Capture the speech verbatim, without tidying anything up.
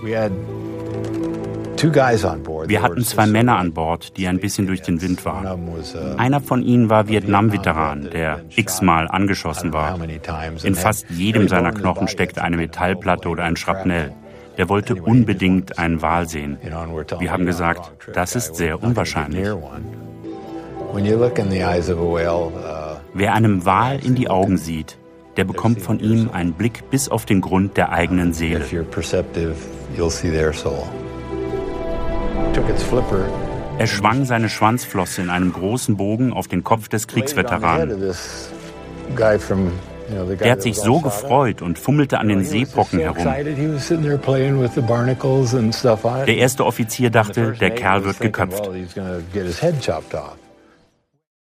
Wir hatten zwei Männer an Bord, die ein bisschen durch den Wind waren. Einer von ihnen war Vietnam-Veteran, der x-mal angeschossen war. In fast jedem seiner Knochen steckte eine Metallplatte oder ein Schrapnell. Der wollte unbedingt einen Wal sehen. Wir haben gesagt, das ist sehr unwahrscheinlich. Wer einem Wal in die Augen sieht, der bekommt von ihm einen Blick bis auf den Grund der eigenen Seele. Er schwang seine Schwanzflosse in einem großen Bogen auf den Kopf des Kriegsveteranen. Der hat sich so gefreut und fummelte an den Seepocken herum. Der erste Offizier dachte, der Kerl wird geköpft.